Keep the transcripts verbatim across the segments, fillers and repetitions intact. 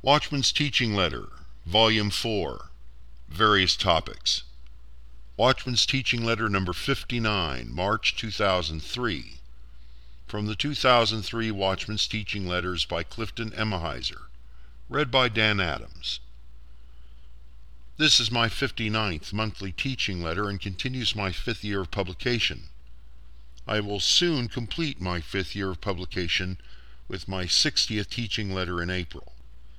Watchman's Teaching Letter, Volume four, Various Topics. Watchman's Teaching Letter number fifty-nine, March two thousand three. From the two thousand three Watchman's Teaching Letters by Clifton Emahiser. Read by Dan Adams. This is my fifty-ninth monthly teaching letter and continues my fifth year of publication. I will soon complete my fifth year of publication with my sixtieth teaching letter in April.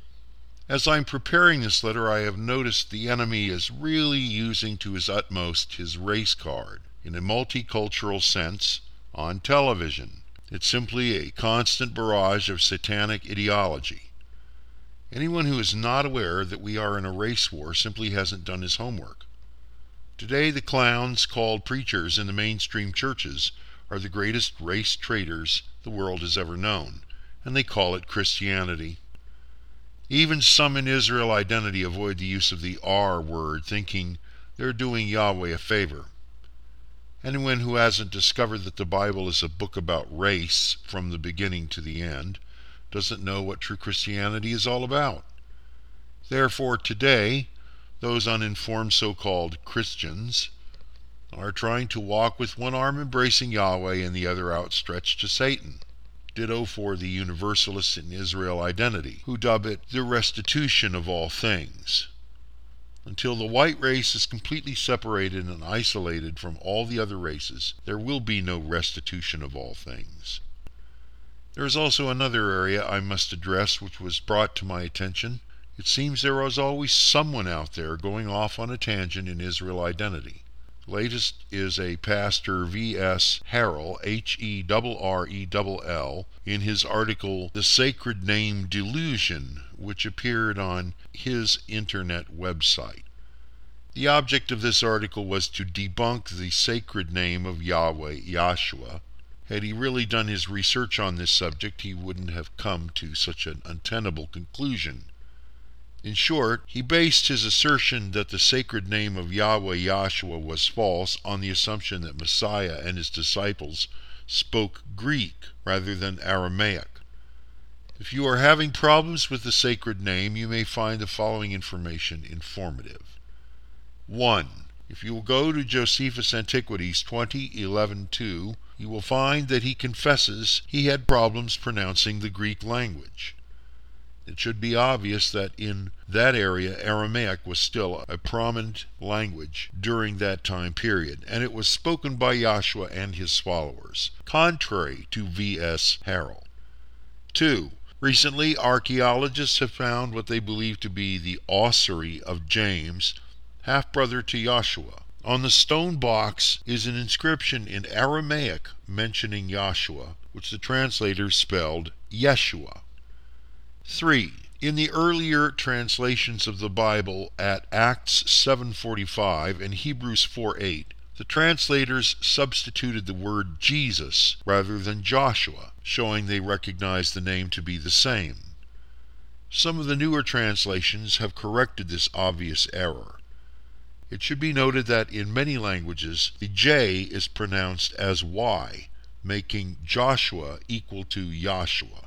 As I'm preparing this letter, I have noticed the enemy is really using to his utmost his race card, in a multicultural sense, on television. It's simply a constant barrage of satanic ideology. Anyone who is not aware that we are in a race war simply hasn't done his homework. Today, the clowns called preachers in the mainstream churches are the greatest race traitors the world has ever known, and they call it Christianity. Even some in Israel identity avoid the use of the R word, thinking they're doing Yahweh a favor. Anyone who hasn't discovered that the Bible is a book about race from the beginning to the end doesn't know what true Christianity is all about. Therefore, today, those uninformed so-called Christians are trying to walk with one arm embracing Yahweh and the other outstretched to Satan. Ditto for the Universalists in Israel identity, who dub it the restitution of all things. Until the white race is completely separated and isolated from all the other races, there will be no restitution of all things. There is also another area I must address which was brought to my attention. It seems there is always someone out there going off on a tangent in Israel identity. The latest is a Pastor V S Harrell, H E R R E L L, in his article The Sacred Name Delusion, which appeared on his internet website. The object of this article was to debunk the sacred name of Yahweh, Yahshua. Had he really done his research on this subject, he wouldn't have come to such an untenable conclusion. In short, he based his assertion that the sacred name of Yahweh Yahshua was false on the assumption that Messiah and his disciples spoke Greek rather than Aramaic. If you are having problems with the sacred name, you may find the following information informative. one. If you will go to Josephus Antiquities twenty eleven two, you will find that he confesses he had problems pronouncing the Greek language. It should be obvious that in that area Aramaic was still a prominent language during that time period, and it was spoken by Yahshua and his followers, contrary to V S Harrell. two. Recently, archaeologists have found what they believe to be the ossuary of James, half-brother to Yahshua. On the stone box is an inscription in Aramaic mentioning Yahshua, which the translators spelled Yeshua. three. In the earlier translations of the Bible at Acts seven forty-five and Hebrews four eight, the translators substituted the word Jesus rather than Joshua, showing they recognized the name to be the same. Some of the newer translations have corrected this obvious error. It should be noted that in many languages, the J is pronounced as Y, making Joshua equal to Yahshua.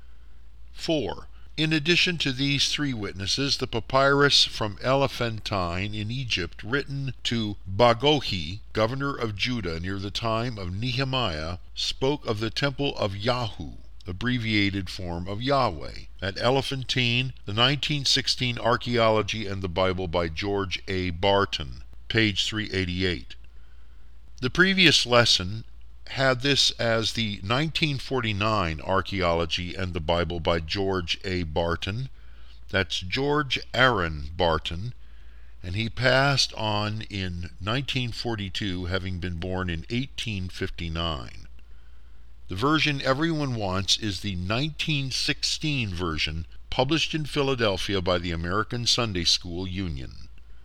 four. In addition to these three witnesses, the papyrus from Elephantine in Egypt, written to Bagohi, governor of Judah near the time of Nehemiah, spoke of the temple of Yahu, abbreviated form of Yahweh, at Elephantine, the nineteen sixteen Archaeology and the Bible by George A. Barton, page three eighty-eight. The previous lesson had this as the nineteen forty-nine Archaeology and the Bible by George A. Barton. That's George Aaron Barton, and he passed on in nineteen forty-two, having been born in eighteen fifty-nine. The version everyone wants is the nineteen sixteen version, published in Philadelphia by the American Sunday School Union.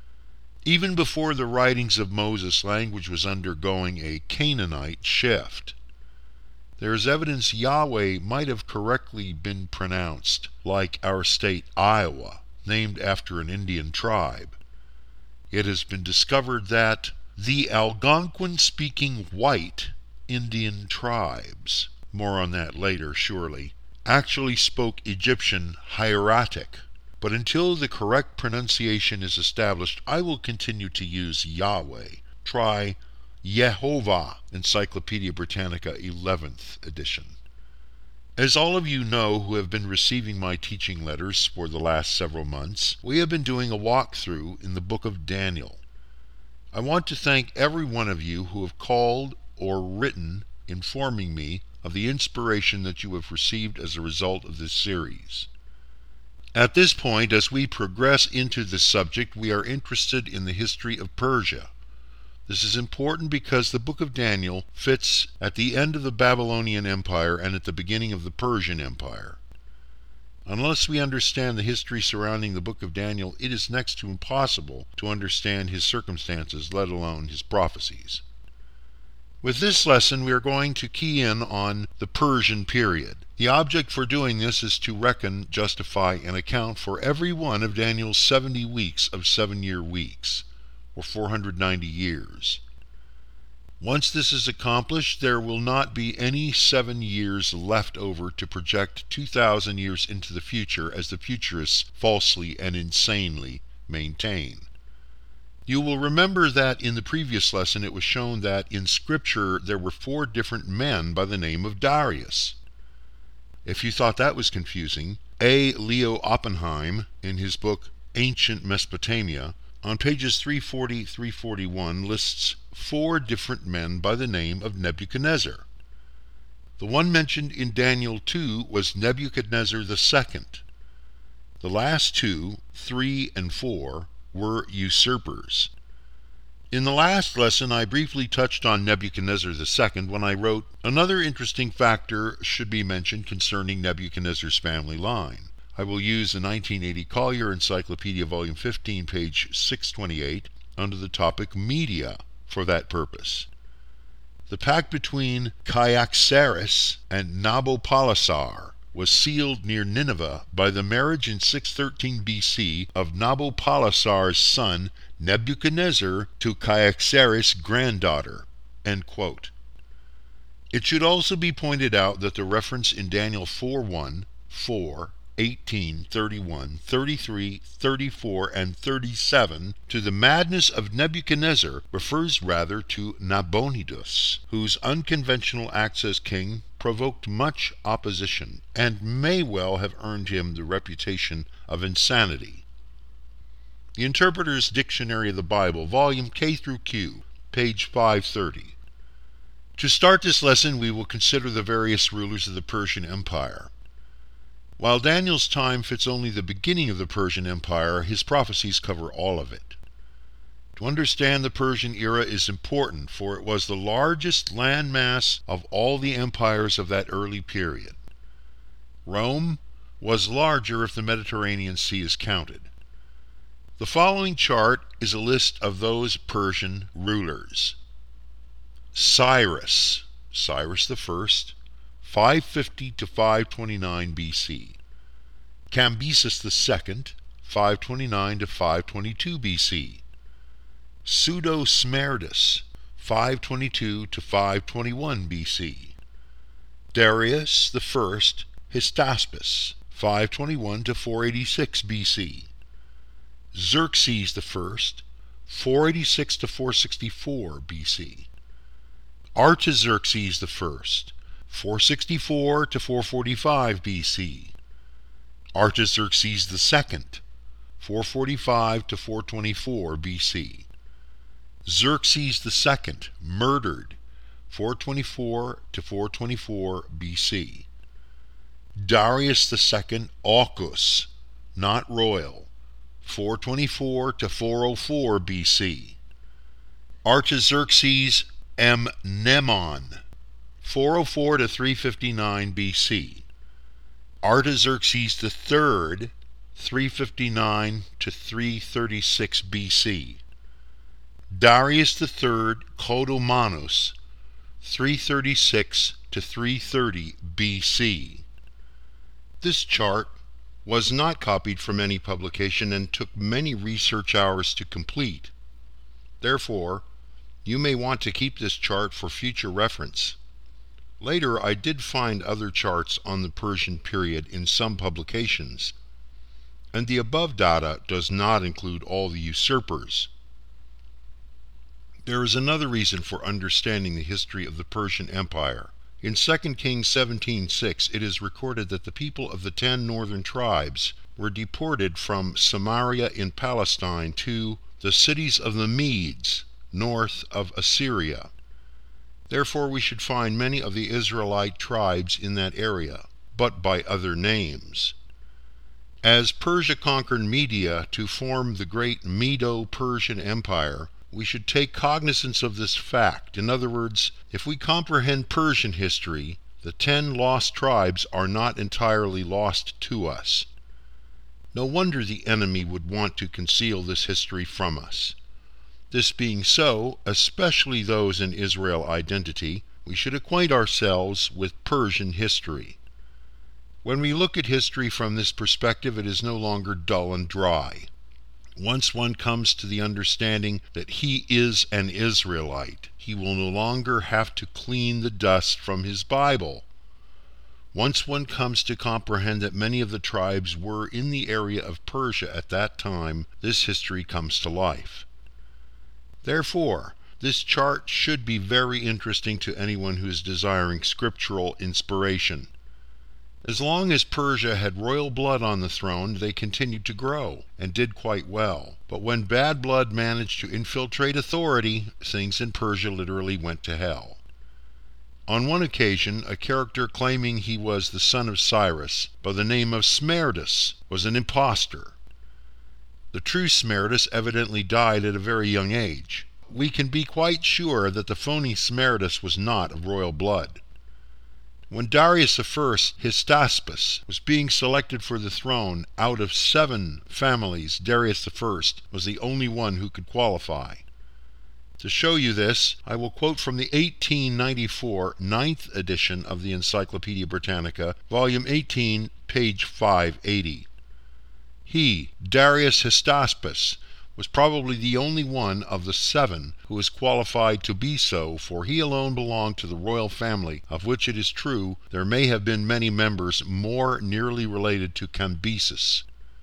Even before the writings of Moses, language was undergoing a Canaanite shift. There is evidence Yahweh might have correctly been pronounced, like our state Iowa, named after an Indian tribe. It has been discovered that the Algonquin-speaking white Indian tribes, more on that later surely, actually spoke Egyptian hieratic, but until the correct pronunciation is established, I will continue to use Yahweh. Try Yehovah, Encyclopedia Britannica, eleventh edition. As all of you know who have been receiving my teaching letters for the last several months, we have been doing a walkthrough in the book of Daniel. I want to thank every one of you who have called or written informing me of the inspiration that you have received as a result of this series. At this point, as we progress into this subject, we are interested in the history of Persia. This is important because the book of Daniel fits at the end of the Babylonian Empire and at the beginning of the Persian Empire. Unless we understand the history surrounding the book of Daniel, it is next to impossible to understand his circumstances, let alone his prophecies. With this lesson, we are going to key in on the Persian period. The object for doing this is to reckon, justify, and account for every one of Daniel's seventy weeks of seven-year weeks, or four hundred ninety years. Once this is accomplished, there will not be any seven years left over to project two thousand years into the future, as the futurists falsely and insanely maintain. You will remember that in the previous lesson it was shown that in Scripture there were four different men by the name of Darius. If you thought that was confusing, A. Leo Oppenheim, in his book Ancient Mesopotamia, on pages three forty to three forty-one, lists four different men by the name of Nebuchadnezzar. The one mentioned in Daniel two was Nebuchadnezzar the Second. The last two, three and four, were usurpers. In the last lesson, I briefly touched on Nebuchadnezzar the Second when I wrote, "Another interesting factor should be mentioned concerning Nebuchadnezzar's family line." I will use the nineteen eighty Collier Encyclopedia, Volume fifteen, page six twenty-eight, under the topic Media for that purpose. The pact between Cyaxares and Nabopolassar was sealed near Nineveh by the marriage in six thirteen B C of Nabopolassar's son Nebuchadnezzar to Cyaxares' granddaughter. End quote. It should also be pointed out that the reference in Daniel four one, four, eighteen, thirty-one, thirty-three, thirty-four, and thirty-seven to the madness of Nebuchadnezzar refers rather to Nabonidus, whose unconventional acts as king provoked much opposition and may well have earned him the reputation of insanity. The Interpreter's Dictionary of the Bible, volume K through Q, page five thirty. To start this lesson, we will consider the various rulers of the Persian Empire. While Daniel's time fits only the beginning of the Persian Empire, his prophecies cover all of it. To understand the Persian era is important, for it was the largest landmass of all the empires of that early period. Rome was larger if the Mediterranean Sea is counted. The following chart is a list of those Persian rulers. Cyrus, Cyrus the First, five fifty to five twenty-nine B C. Cambyses the Second, five twenty-nine to five twenty-two B C. Pseudo-Smerdis, five twenty-two to five twenty-one B C. Darius the First, Hystaspes, five twenty-one to four eighty-six B C. Xerxes the First, four eighty-six to four sixty-four B C. Artaxerxes the First, four sixty-four to four forty-five B C. Artaxerxes the Second, four forty-five to four twenty-four B C. Xerxes the Second, murdered, four twenty-four to four twenty-four B C. Darius the Second, Augus, not royal, four twenty-four to four oh four B C. Artaxerxes Mnemon, four oh four to three fifty-nine B C. Artaxerxes the Third, three fifty-nine to three thirty-six B C. Darius the Third, Clodomanus, three thirty-six to three thirty B C. This chart was not copied from any publication and took many research hours to complete. Therefore, you may want to keep this chart for future reference. Later, I did find other charts on the Persian period in some publications. and the above data does not include all the usurpers. There is another reason for understanding the history of the Persian Empire. In Second Kings seventeen six, it is recorded that the people of the ten northern tribes were deported from Samaria in Palestine to the cities of the Medes, north of Assyria. Therefore we should find many of the Israelite tribes in that area, but by other names. As Persia conquered Media to form the great Medo-Persian Empire, we should take cognizance of this fact. In other words, if we comprehend Persian history, the ten lost tribes are not entirely lost to us. No wonder the enemy would want to conceal this history from us. This being so, especially those in Israel identity, we should acquaint ourselves with Persian history. When we look at history from this perspective, it is no longer dull and dry. Once one comes to the understanding that he is an Israelite, he will no longer have to clean the dust from his Bible. Once one comes to comprehend that many of the tribes were in the area of Persia at that time, this history comes to life. Therefore, this chart should be very interesting to anyone who is desiring scriptural inspiration. As long as Persia had royal blood on the throne, they continued to grow, and did quite well. But when bad blood managed to infiltrate authority, things in Persia literally went to hell. On one occasion, a character claiming he was the son of Cyrus, by the name of Smerdis, was an impostor. The true Smerdis evidently died at a very young age. We can be quite sure that the phony Smerdis was not of royal blood. When Darius the First, Hystaspes, was being selected for the throne, out of seven families, Darius the First was the only one who could qualify. To show you this, I will quote from the eighteen ninety-four ninth edition of the Encyclopedia Britannica, volume eighteen, page five eighty. He, Darius Hystaspes, was probably the only one of the seven who was qualified to be so, for he alone belonged to the royal family, of which it is true there may have been many members more nearly related to Cambyses.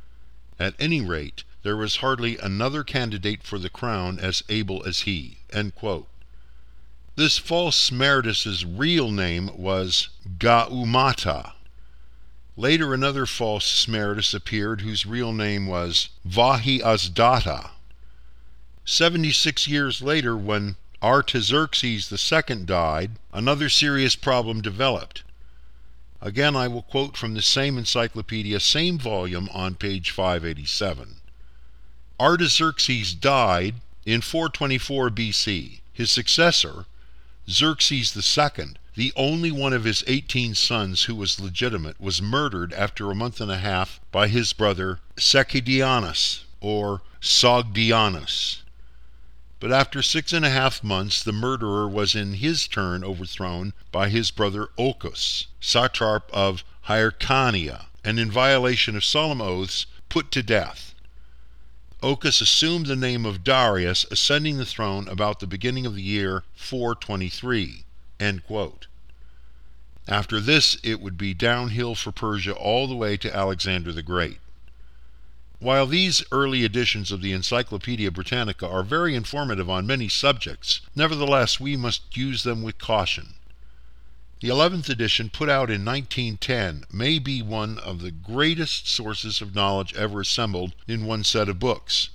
At any rate, there was hardly another candidate for the crown as able as he." End quote. This false Smerdis' real name was Gaumata. Later another false Smerdis appeared whose real name was Vahi-Azdata. Seventy-six years later, when Artaxerxes the Second died, another serious problem developed. Again, I will quote from the same encyclopedia, same volume, on page five eighty-seven. Artaxerxes died in four twenty-four B C. His successor, Xerxes the Second, the only one of his eighteen sons who was legitimate, was murdered after a month and a half by his brother Sacidianus, or Sogdianus. But after six and a half months, the murderer was in his turn overthrown by his brother Ochus, satrap of Hyrcania, and in violation of solemn oaths, put to death. Ochus assumed the name of Darius, ascending the throne about the beginning of the year four twenty-three. End quote. After this, it would be downhill for Persia all the way to Alexander the Great. While these early editions of the Encyclopedia Britannica are very informative on many subjects, nevertheless we must use them with caution. The eleventh edition, put out in nineteen ten, may be one of the greatest sources of knowledge ever assembled in one set of books.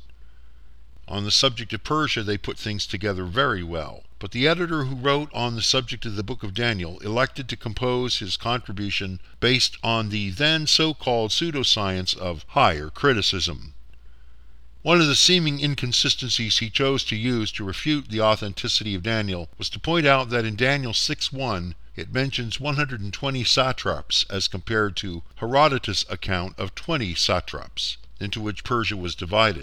On the subject of Persia, they put things together very well, but the editor who wrote on the subject of the Book of Daniel elected to compose his contribution based on the then so-called pseudoscience of higher criticism. One of the seeming inconsistencies he chose to use to refute the authenticity of Daniel was to point out that in Daniel six one it mentions one hundred twenty satraps as compared to Herodotus' account of twenty satraps, into which Persia was divided.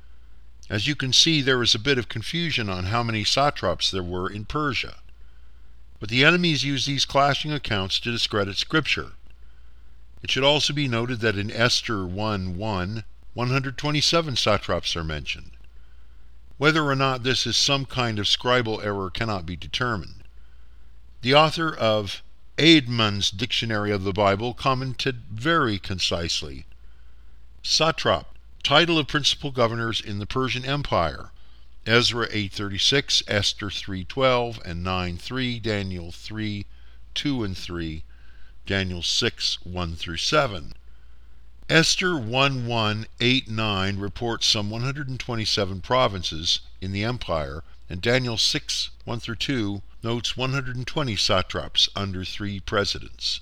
As you can see, there is a bit of confusion on how many satraps there were in Persia. But the enemies use these clashing accounts to discredit Scripture. It should also be noted that in Esther one one, one hundred twenty-seven satraps are mentioned. Whether or not this is some kind of scribal error cannot be determined. The author of Eidman's Dictionary of the Bible commented very concisely, Satrap, title of principal governors in the Persian Empire. Ezra eight thirty-six, Esther three twelve and nine three, Daniel three two and three, Daniel six one through seven. Esther one one eight nine reports some one hundred twenty-seven provinces in the empire, and Daniel six one through two notes one hundred twenty satraps under three presidents.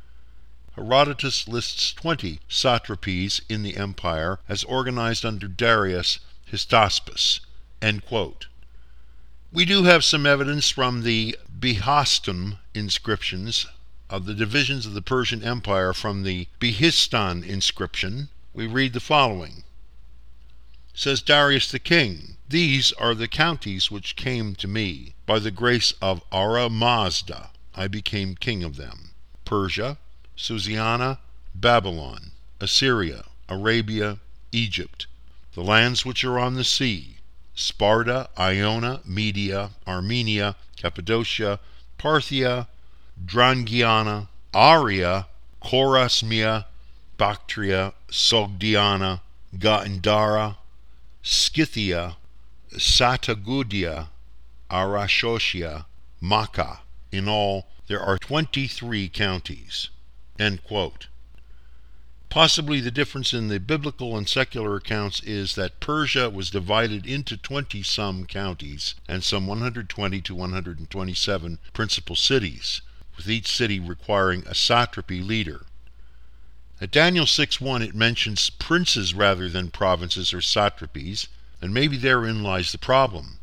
Herodotus lists twenty satrapies in the empire as organized under Darius Hystaspes. End quote. We do have some evidence from the Behastum inscriptions of the divisions of the Persian Empire. From the Behistun inscription, we read the following. Says Darius the king, "These are the counties which came to me. By the grace of Ara Mazda I became king of them. Persia, Susiana, Babylon, Assyria, Arabia, Egypt, the lands which are on the sea, Sparta, Ionia, Media, Armenia, Cappadocia, Parthia, Drangiana, Aria, Chorasmia, Bactria, Sogdiana, Gandhara, Scythia, Satagudia, Arashotia, Makkah. In all, there are twenty-three counties." End quote. Possibly the difference in the biblical and secular accounts is that Persia was divided into twenty-some counties and some one hundred twenty to one hundred twenty-seven principal cities, with each city requiring a satrapy leader. At Daniel six one it mentions princes rather than provinces or satrapies, and maybe therein lies the problem.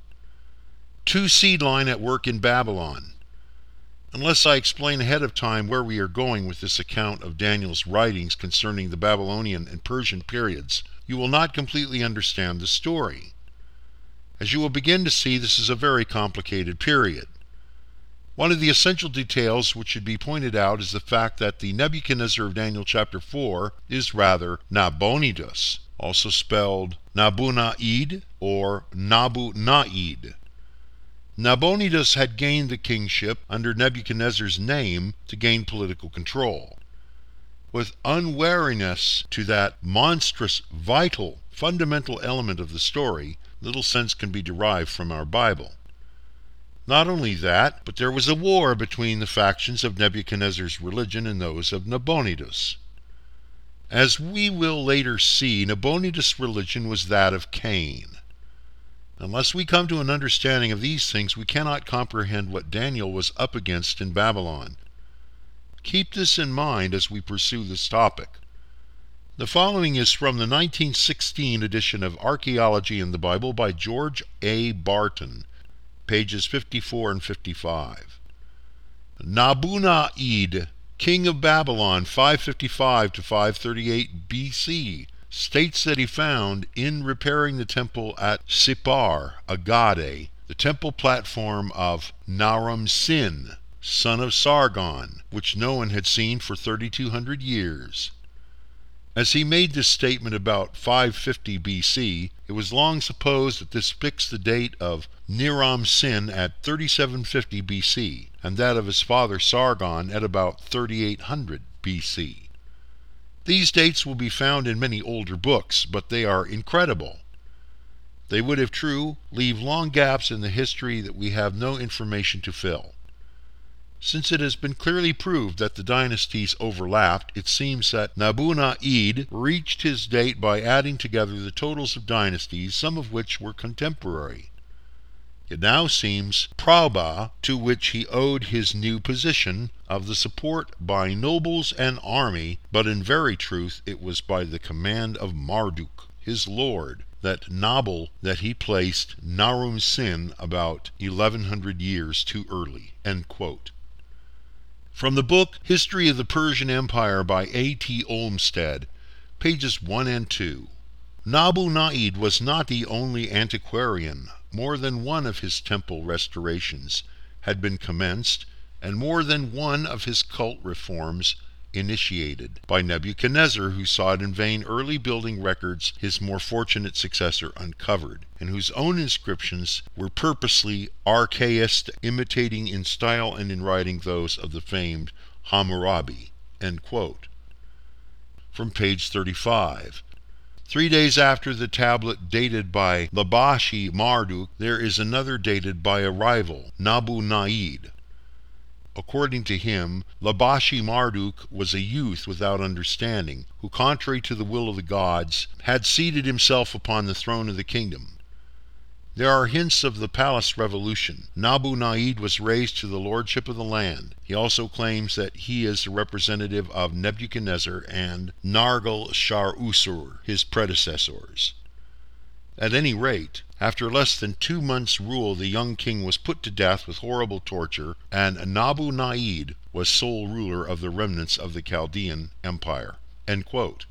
Two seed line at work in Babylon. Unless I explain ahead of time where we are going with this account of Daniel's writings concerning the Babylonian and Persian periods, you will not completely understand the story. As you will begin to see, this is a very complicated period. One of the essential details which should be pointed out is the fact that the Nebuchadnezzar of Daniel chapter four is rather Nabonidus, also spelled Nabunaid or Nabu-Naid. Nabonidus had gained the kingship under Nebuchadnezzar's name to gain political control. With unwariness to that monstrous, vital, fundamental element of the story, little sense can be derived from our Bible. Not only that, but there was a war between the factions of Nebuchadnezzar's religion and those of Nabonidus. As we will later see, Nabonidus' religion was that of Cain. Unless we come to an understanding of these things, we cannot comprehend what Daniel was up against in Babylon. Keep this in mind as we pursue this topic. The following is from the nineteen sixteen edition of Archaeology in the Bible by George A. Barton, pages fifty-four and fifty-five. Nabu-Naid, king of Babylon, five fifty-five to five thirty-eight B C, states that he found, in repairing the temple at Sippar, Agade, the temple platform of Naram-Sin, son of Sargon, which no one had seen for thirty-two hundred years. As he made this statement about five fifty B C, it was long supposed that this fixed the date of Naram-Sin at thirty-seven fifty B C, and that of his father Sargon at about thirty-eight hundred B C. These dates will be found in many older books, but they are incredible. They would, if true, leave long gaps in the history that we have no information to fill. Since it has been clearly proved that the dynasties overlapped, it seems that Nabu-Naid reached his date by adding together the totals of dynasties, some of which were contemporary. It now seems Probah, to which he owed his new position of the support by nobles and army, but in very truth it was by the command of Marduk, his lord, that Nabal, that he placed Naram-Sin about eleven hundred years too early. End quote. From the book History of the Persian Empire by A T Olmsted, pages one and two. Nabu-Naid was not the only antiquarian. More than one of his temple restorations had been commenced, and more than one of his cult reforms initiated, by Nebuchadnezzar, who sought in vain early building records his more fortunate successor uncovered, and whose own inscriptions were purposely archaist, imitating in style and in writing those of the famed Hammurabi. End quote. From page thirty-five. Three days after the tablet dated by Labashi Marduk, there is another dated by a rival, Nabu Naid. According to him, Labashi Marduk was a youth without understanding, who, contrary to the will of the gods, had seated himself upon the throne of the kingdom. There are hints of the palace revolution. Nabu Naid was raised to the lordship of the land. He also claims that he is the representative of Nebuchadnezzar and Nergal-Shar-Usur, his predecessors. At any rate, after less than two months' rule, the young king was put to death with horrible torture, and Nabu Naid was sole ruler of the remnants of the Chaldean Empire. End quote.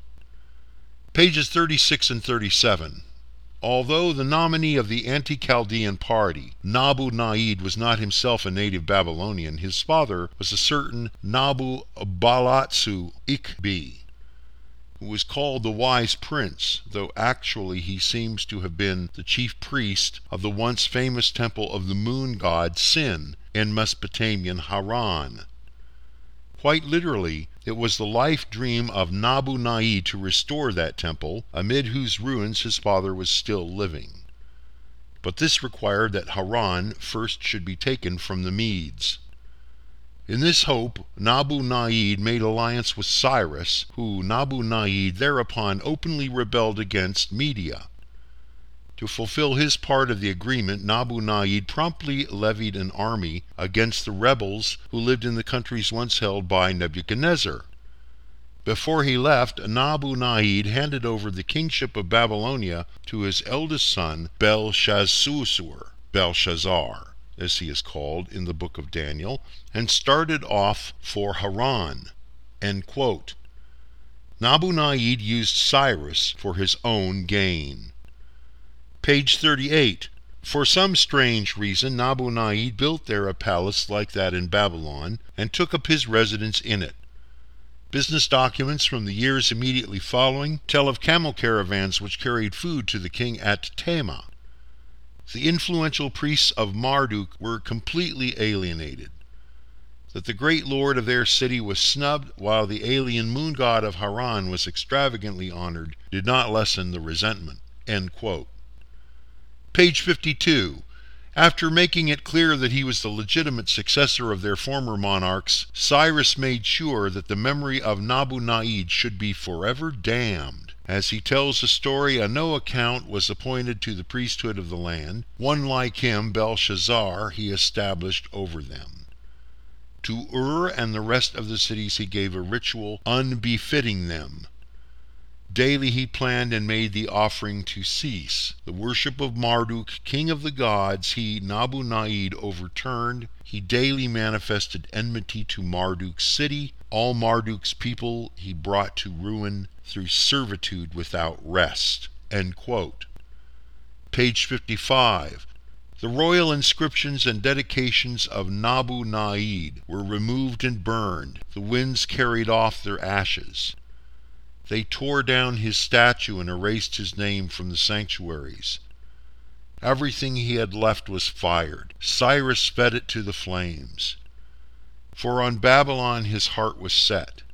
Pages thirty-six and thirty-seven. Although the nominee of the anti-Chaldean party, Nabu Naid, was not himself a native Babylonian, his father was a certain Nabu Balatsu Ikbi, who was called the Wise Prince, though actually he seems to have been the chief priest of the once famous temple of the moon god Sin in Mesopotamian Haran. Quite literally, it was the life dream of Nabu Naid to restore that temple, amid whose ruins his father was still living. But this required that Haran first should be taken from the Medes. In this hope, Nabu Naid made alliance with Cyrus, who Nabu Naid thereupon openly rebelled against Media. To fulfill his part of the agreement, Nabu Naid promptly levied an army against the rebels who lived in the countries once held by Nebuchadnezzar. Before he left, Nabu Naid handed over the kingship of Babylonia to his eldest son, Belshazzar, Belshazzar, as he is called in the book of Daniel, and started off for Haran. End quote. Nabu Naid used Cyrus for his own gain. Page thirty-eight. For some strange reason, Nabu Naid built there a palace like that in Babylon, and took up his residence in it. Business documents from the years immediately following tell of camel caravans which carried food to the king at Tema. The influential priests of Marduk were completely alienated. That the great lord of their city was snubbed, while the alien moon god of Haran was extravagantly honored, did not lessen the resentment. End quote. Page fifty-two. After making it clear that he was the legitimate successor of their former monarchs, Cyrus made sure that the memory of Nabu Naid should be forever damned. As he tells the story, a no account was appointed to the priesthood of the land. One like him, Belshazzar, he established over them. To Ur and the rest of the cities he gave a ritual unbefitting them. Daily he planned and made the offering to cease. The worship of Marduk, king of the gods, he, Nabu Naid, overturned. He daily manifested enmity to Marduk's city. All Marduk's people he brought to ruin through servitude without rest. End quote. Page fifty-five. The royal inscriptions and dedications of Nabu Naid were removed and burned. The winds carried off their ashes. They tore down his statue and erased his name from the sanctuaries. Everything he had left was fired. Cyrus fed it to the flames. For on Babylon his heart was set.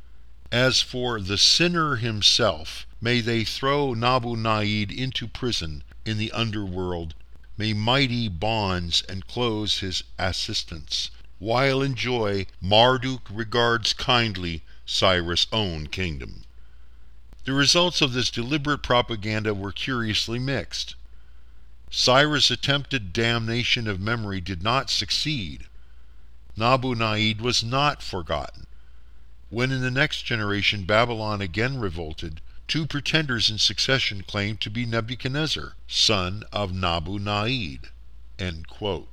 As for the sinner himself, may they throw Nabu Naid into prison in the underworld. May mighty bonds enclose his assistants, while in joy Marduk regards kindly Cyrus' own kingdom. The results of this deliberate propaganda were curiously mixed. Cyrus' attempted damnation of memory did not succeed. Nabu Naid was not forgotten. When in the next generation Babylon again revolted, two pretenders in succession claimed to be Nebuchadnezzar, son of Nabu Naid. End quote.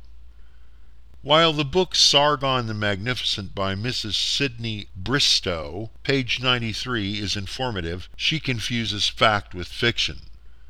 While the book Sargon the Magnificent by Missus Sidney Bristow, page ninety-three, is informative, she confuses fact with fiction.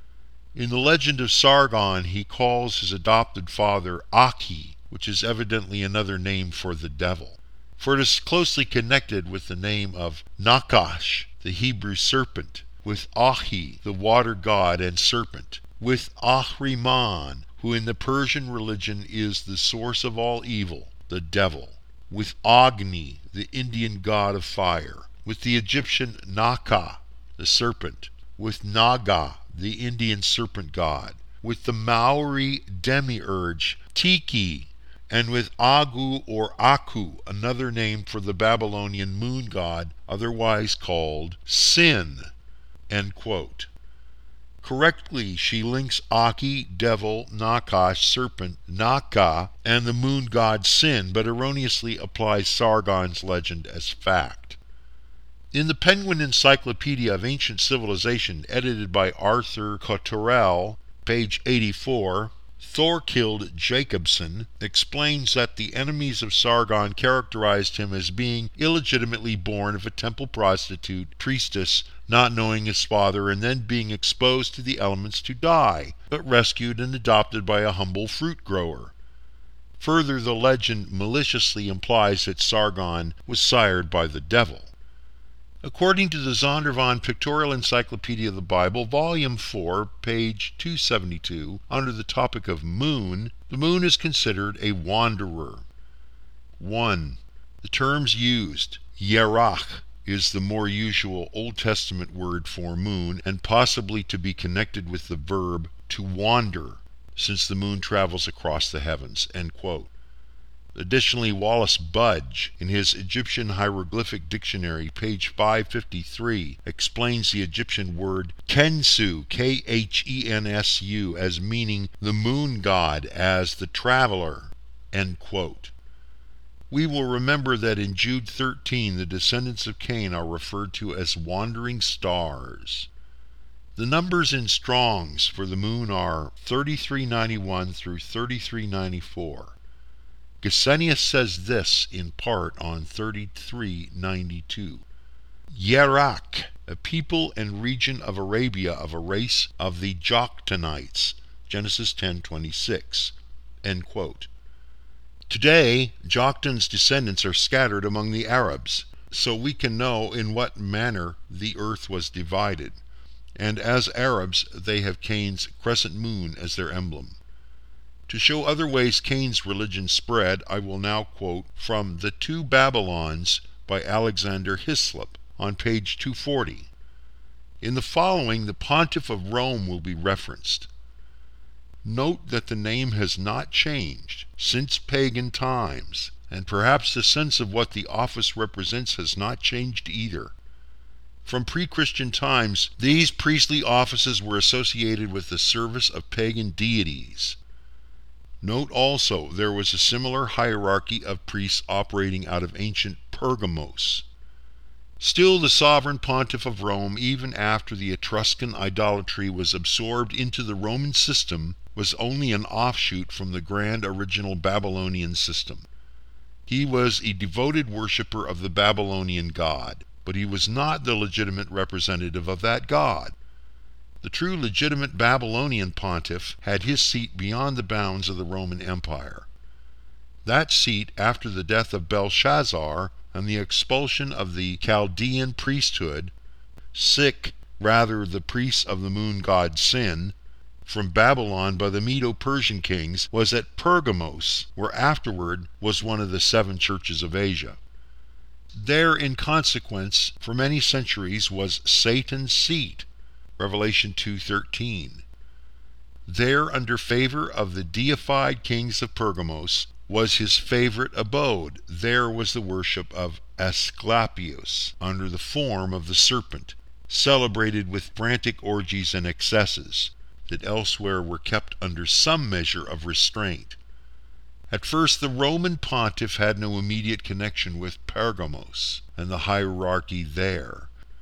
In the legend of Sargon, he calls his adopted father Aki, which is evidently another name for the devil, for it is closely connected with the name of Nakash, the Hebrew serpent, with Ahi, the water god and serpent, with Ahriman, who in the Persian religion is the source of all evil, the devil, with Agni, the Indian god of fire, with the Egyptian Naka, the serpent, with Naga, the Indian serpent god, with the Maori demiurge Tiki, and with Agu or Aku, another name for the Babylonian moon god, otherwise called Sin." End quote. Correctly, she links Aki, devil, Nakash, serpent, Naka, and the moon god Sin, but erroneously applies Sargon's legend as fact. In the Penguin Encyclopedia of Ancient Civilization, edited by Arthur Cotterell, page eighty-four, Thorkild Jacobson explains that the enemies of Sargon characterized him as being illegitimately born of a temple prostitute, priestess, not knowing his father, and then being exposed to the elements to die, but rescued and adopted by a humble fruit grower. Further, the legend maliciously implies that Sargon was sired by the devil. According to the Zondervan Pictorial Encyclopedia of the Bible, Volume four, page two seventy-two, under the topic of moon, the moon is considered a wanderer. one. The terms used, Yerach, is the more usual Old Testament word for moon, and possibly to be connected with the verb to wander, since the moon travels across the heavens. End quote. Additionally, Wallace Budge, in his Egyptian Hieroglyphic Dictionary, page five fifty-three, explains the Egyptian word Khensu, K H E N S U, as meaning the moon god as the traveler. End quote. We will remember that in Jude thirteen, the descendants of Cain are referred to as wandering stars. The numbers in Strong's for the moon are thirty-three ninety-one through thirty-three ninety-four. Gesenius says this in part on thirty-three ninety-two. Yerach, a people and region of Arabia of a race of the Joktanites, Genesis ten twenty-six. End quote. Today, Joktan's descendants are scattered among the Arabs, so we can know in what manner the earth was divided, and as Arabs they have Cain's crescent moon as their emblem. To show other ways Cain's religion spread, I will now quote from The Two Babylons by Alexander Hislop on page two forty. In the following, the Pontiff of Rome will be referenced. Note that the name has not changed since pagan times, and perhaps the sense of what the office represents has not changed either. From pre-Christian times, these priestly offices were associated with the service of pagan deities. Note also, there was a similar hierarchy of priests operating out of ancient Pergamos. Still, the sovereign pontiff of Rome, even after the Etruscan idolatry was absorbed into the Roman system, was only an offshoot from the grand original Babylonian system. He was a devoted worshipper of the Babylonian god, but he was not the legitimate representative of that god. The true legitimate Babylonian pontiff had his seat beyond the bounds of the Roman Empire. That seat, after the death of Belshazzar and the expulsion of the Chaldean priesthood, sick rather the priests of the moon god Sin, from Babylon by the Medo-Persian kings, was at Pergamos, where afterward was one of the seven churches of Asia. There, in consequence, for many centuries was Satan's seat, Revelation two thirteen. There, under favor of the deified kings of Pergamos, was his favorite abode. There was the worship of Asclepius, under the form of the serpent, celebrated with frantic orgies and excesses, that elsewhere were kept under some measure of restraint. At first, the Roman pontiff had no immediate connection with Pergamos and the hierarchy there.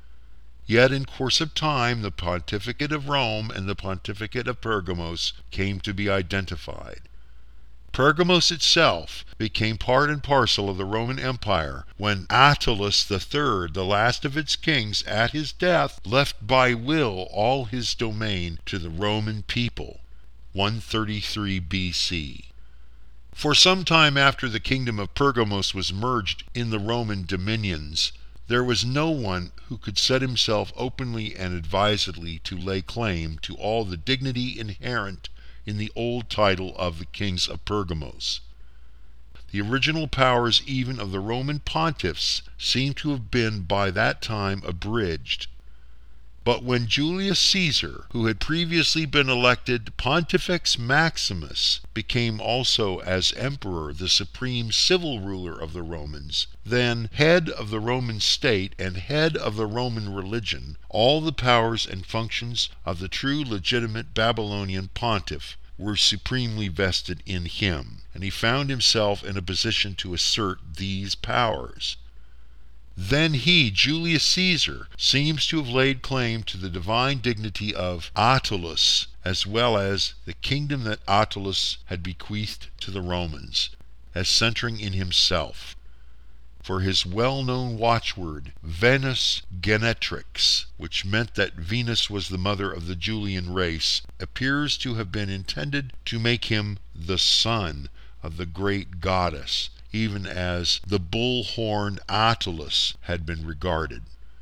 Yet in course of time, the pontificate of Rome and the pontificate of Pergamos came to be identified. Pergamos itself became part and parcel of the Roman Empire when Attalus the Third, the last of its kings, at his death, left by will all his domain to the Roman people, one thirty-three B C. For some time after the kingdom of Pergamos was merged in the Roman dominions, there was no one who could set himself openly and advisedly to lay claim to all the dignity inherent in the old title of the kings of Pergamos. The original powers even of the Roman pontiffs seem to have been by that time abridged. But when Julius Caesar, who had previously been elected Pontifex Maximus, became also as emperor the supreme civil ruler of the Romans, then head of the Roman state and head of the Roman religion, all the powers and functions of the true legitimate Babylonian pontiff were supremely vested in him, and he found himself in a position to assert these powers. Then he, Julius Caesar, seems to have laid claim to the divine dignity of Attalus, as well as the kingdom that Attalus had bequeathed to the Romans, as centering in himself. For his well-known watchword, Venus Genetrix, which meant that Venus was the mother of the Julian race, appears to have been intended to make him the son of the great goddess, even as the bull-horned Attalus had been regarded.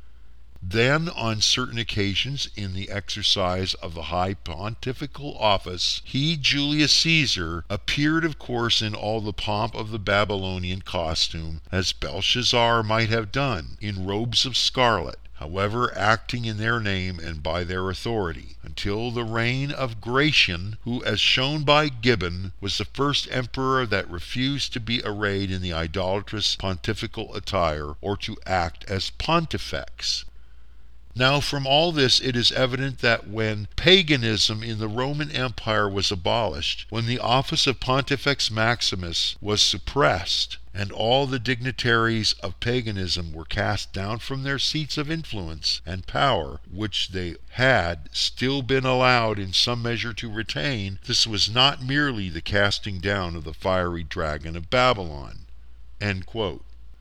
Then, on certain occasions in the exercise of the high pontifical office, he, Julius Caesar, appeared of course in all the pomp of the Babylonian costume, as Belshazzar might have done, in robes of scarlet, however acting in their name and by their authority, until the reign of Gratian, who, as shown by Gibbon, was the first emperor that refused to be arrayed in the idolatrous pontifical attire, or to act as pontifex. Now from all this it is evident that when paganism in the Roman Empire was abolished, when the office of Pontifex Maximus was suppressed, and all the dignitaries of paganism were cast down from their seats of influence and power, which they had still been allowed in some measure to retain, this was not merely the casting down of the fiery dragon of Babylon." End quote.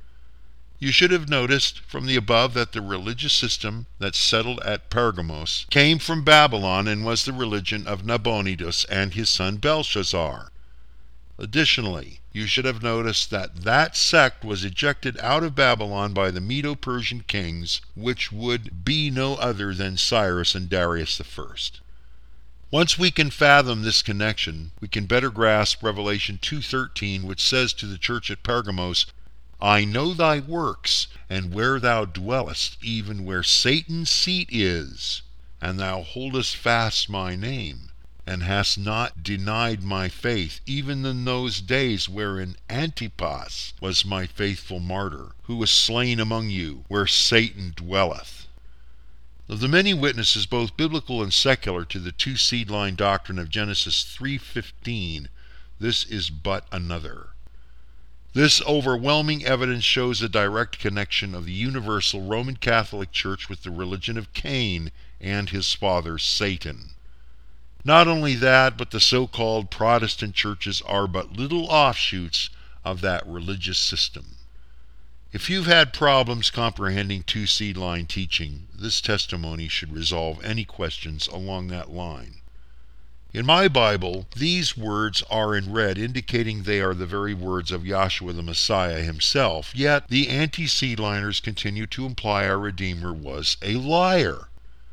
You should have noticed from the above that the religious system that settled at Pergamos came from Babylon and was the religion of Nabonidus and his son Belshazzar. Additionally, you should have noticed that that sect was ejected out of Babylon by the Medo-Persian kings, which would be no other than Cyrus and Darius the First. Once we can fathom this connection, we can better grasp Revelation two thirteen, which says to the church at Pergamos, "I know thy works, and where thou dwellest, even where Satan's seat is, and thou holdest fast my name, and hast not denied my faith, even in those days wherein Antipas was my faithful martyr, who was slain among you, where Satan dwelleth." Of the many witnesses, both biblical and secular, to the two-seed line doctrine of Genesis three fifteen, this is but another. This overwhelming evidence shows a direct connection of the universal Roman Catholic Church with the religion of Cain and his father Satan. Not only that, but the so-called Protestant churches are but little offshoots of that religious system. If you've had problems comprehending two-seed line teaching, this testimony should resolve any questions along that line. In my Bible, these words are in red, indicating they are the very words of Yahshua the Messiah himself, yet the anti-seedliners continue to imply our Redeemer was a liar.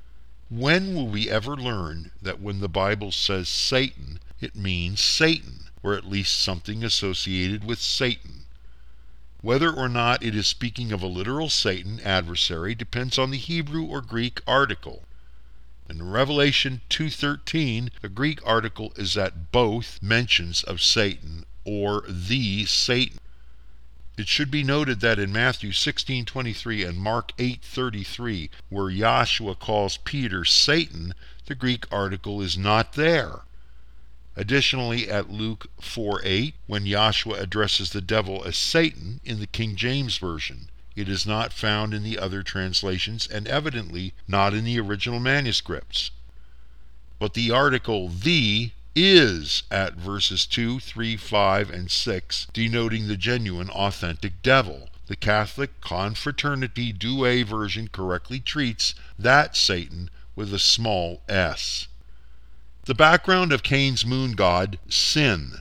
When will we ever learn that when the Bible says Satan, it means Satan, or at least something associated with Satan? Whether or not it is speaking of a literal Satan, adversary, depends on the Hebrew or Greek article. In Revelation two thirteen, the Greek article is at both mentions of Satan, or the Satan. It should be noted that in Matthew sixteen twenty-three and Mark eight thirty-three, where Yahshua calls Peter Satan, the Greek article is not there. Additionally, at Luke four eight, when Yahshua addresses the devil as Satan in the King James Version, it is not found in the other translations, and evidently not in the original manuscripts. But the article "the" is at verses two, three, five, and six, denoting the genuine, authentic devil. The Catholic Confraternity Douay version correctly treats that Satan with a small s. The background of Cain's moon god, sin.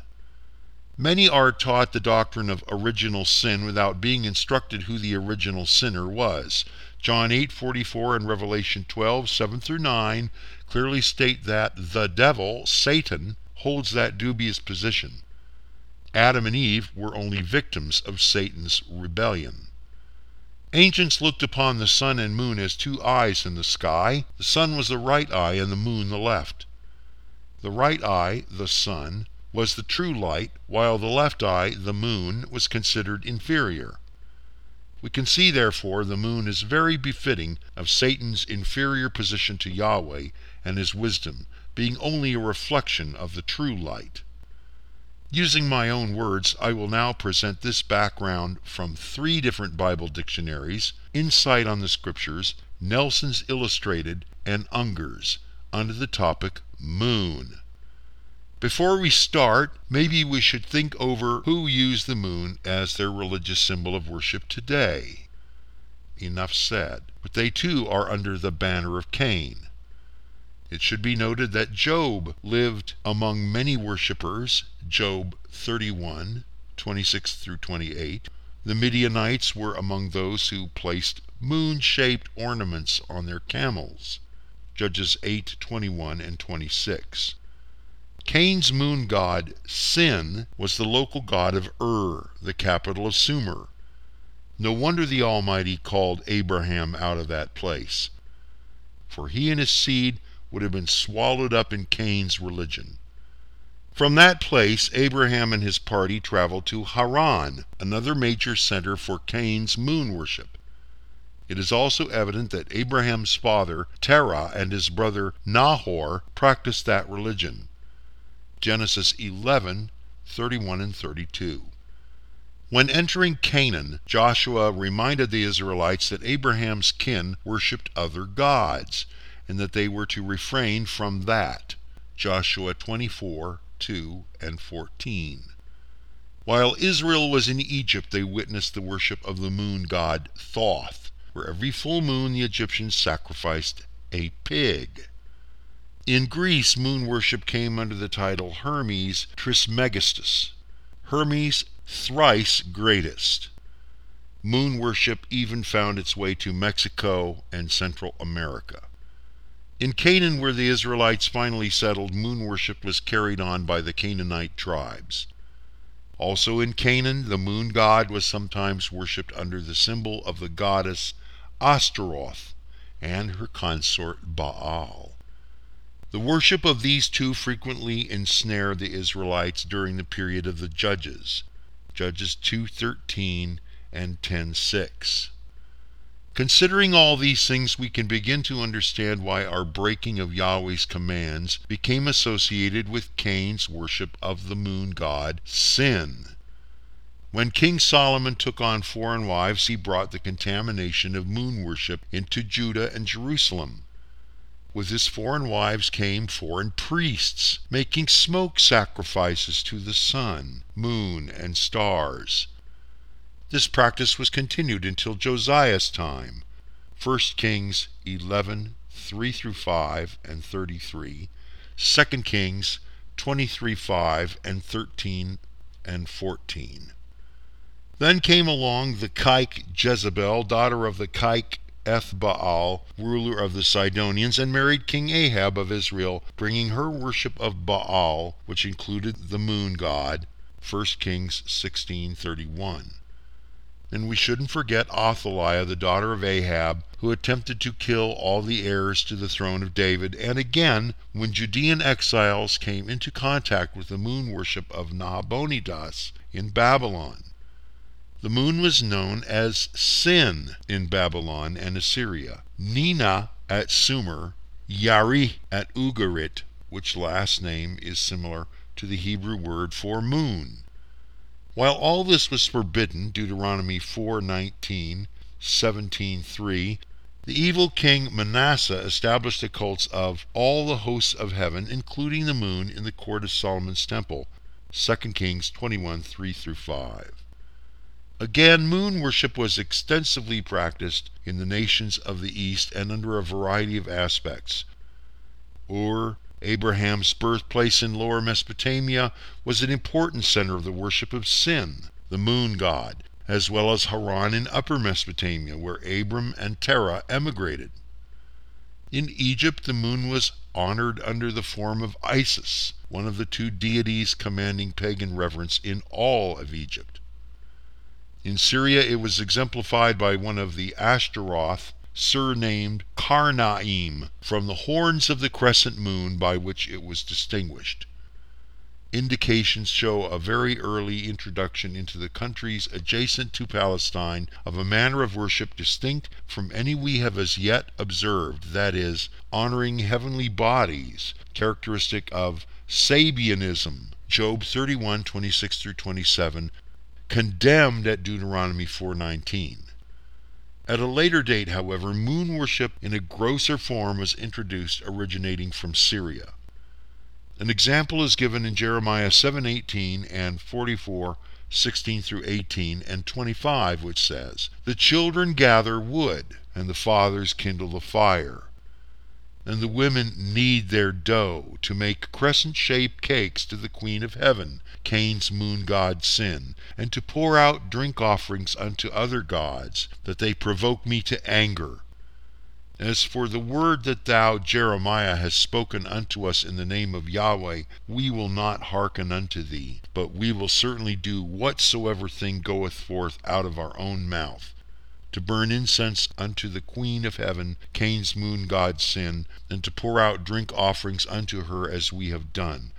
Many are taught the doctrine of original sin without being instructed who the original sinner was. John eight forty-four and Revelation twelve seven through nine clearly state that the devil, Satan, holds that dubious position. Adam and Eve were only victims of Satan's rebellion. Ancients looked upon the sun and moon as two eyes in the sky. The sun was the right eye and the moon the left. The right eye, the sun, was the true light, while the left eye, the moon, was considered inferior. We can see, therefore, the moon is very befitting of Satan's inferior position to Yahweh and his wisdom, being only a reflection of the true light. Using my own words, I will now present this background from three different Bible dictionaries: Insight on the Scriptures, Nelson's Illustrated, and Unger's, under the topic Moon. Before we start, maybe we should think over who use the moon as their religious symbol of worship today. Enough said. But they too are under the banner of Cain. It should be noted that Job lived among many worshippers, Job thirty-one, twenty-six through twenty-eight. The Midianites were among those who placed moon-shaped ornaments on their camels, Judges eight, twenty-one and twenty-six. Cain's moon god, Sin, was the local god of Ur, the capital of Sumer. No wonder the Almighty called Abraham out of that place, for he and his seed would have been swallowed up in Cain's religion. From that place, Abraham and his party traveled to Haran, another major center for Cain's moon worship. It is also evident that Abraham's father, Terah, and his brother Nahor practiced that religion. Genesis eleven, thirty-one and thirty-two. When entering Canaan, Joshua reminded the Israelites that Abraham's kin worshipped other gods, and that they were to refrain from that. Joshua twenty-four, two and fourteen. While Israel was in Egypt, they witnessed the worship of the moon god Thoth, where every full moon the Egyptians sacrificed a pig. In Greece, moon worship came under the title Hermes Trismegistus, Hermes thrice greatest. Moon worship even found its way to Mexico and Central America. In Canaan, where the Israelites finally settled, moon worship was carried on by the Canaanite tribes. Also in Canaan, the moon god was sometimes worshipped under the symbol of the goddess Astaroth and her consort Baal. The worship of these two frequently ensnared the Israelites during the period of the Judges, Judges two thirteen and ten six. Considering all these things, we can begin to understand why our breaking of Yahweh's commands became associated with Cain's worship of the moon god Sin. When King Solomon took on foreign wives, he brought the contamination of moon worship into Judah and Jerusalem. With his foreign wives came foreign priests, making smoke sacrifices to the sun, moon, and stars. This practice was continued until Josiah's time, First Kings eleven, three through five and thirty-three, Second Kings twenty-three, five and thirteen and fourteen. Then came along the Kike Jezebel, daughter of the Kike Ethbaal, ruler of the Sidonians, and married King Ahab of Israel, bringing her worship of Baal, which included the moon god, First Kings sixteen thirty-one. And we shouldn't forget Athaliah, the daughter of Ahab, who attempted to kill all the heirs to the throne of David, and again when Judean exiles came into contact with the moon worship of Nabonidus in Babylon. The moon was known as Sin in Babylon and Assyria, Nina at Sumer, Yari at Ugarit, which last name is similar to the Hebrew word for moon. While all this was forbidden, Deuteronomy four nineteen, seventeen three, the evil king Manasseh established the cults of all the hosts of heaven, including the moon, in the court of Solomon's temple, Second Kings twenty-one, three through five. Again, moon worship was extensively practiced in the nations of the East and under a variety of aspects. Ur, Abraham's birthplace in Lower Mesopotamia, was an important center of the worship of Sin, the moon god, as well as Haran in Upper Mesopotamia, where Abram and Terah emigrated. In Egypt, the moon was honored under the form of Isis, one of the two deities commanding pagan reverence in all of Egypt. In Syria it was exemplified by one of the Ashtaroth, surnamed Karnaim, from the horns of the crescent moon by which it was distinguished. Indications show a very early introduction into the countries adjacent to Palestine of a manner of worship distinct from any we have as yet observed, that is, honoring heavenly bodies, characteristic of Sabianism, Job thirty-one, twenty-six through twenty-seven, condemned at Deuteronomy four nineteen. At a later date, however, moon worship in a grosser form was introduced, originating from Syria. An example is given in Jeremiah seven eighteen and forty-four, sixteen through eighteen and twenty-five, which says, "The children gather wood, and the fathers kindle the fire, and the women knead their dough to make crescent-shaped cakes to the queen of heaven, Cain's moon god Sin, and to pour out drink offerings unto other gods, that they provoke me to anger. As for the word that thou, Jeremiah, hast spoken unto us in the name of Yahweh, we will not hearken unto thee, but we will certainly do whatsoever thing goeth forth out of our own mouth, to burn incense unto the queen of heaven, Cain's moon god Sin, and to pour out drink offerings unto her, as we have done,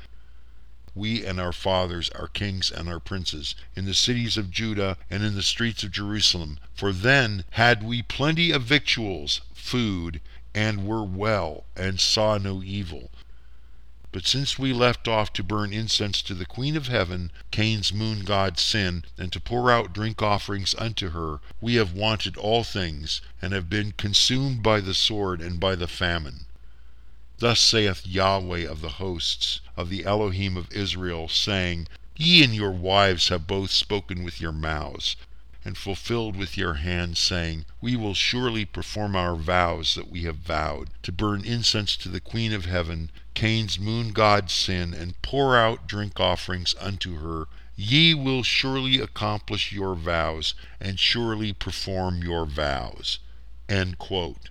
we and our fathers, our kings and our princes, in the cities of Judah and in the streets of Jerusalem. For then had we plenty of victuals, food, and were well, and saw no evil. But since we left off to burn incense to the queen of heaven, Cain's moon god Sin, and to pour out drink offerings unto her, we have wanted all things, and have been consumed by the sword and by the famine. Thus saith Yahweh of the hosts, of the Elohim of Israel, saying, Ye and your wives have both spoken with your mouths, and fulfilled with your hands, saying, We will surely perform our vows that we have vowed, to burn incense to the queen of heaven, Cain's moon god Sin, and pour out drink offerings unto her. Ye will surely accomplish your vows, and surely perform your vows." End quote.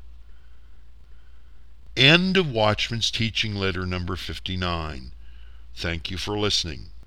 End of Watchman's Teaching Letter number fifty-nine. Thank you for listening.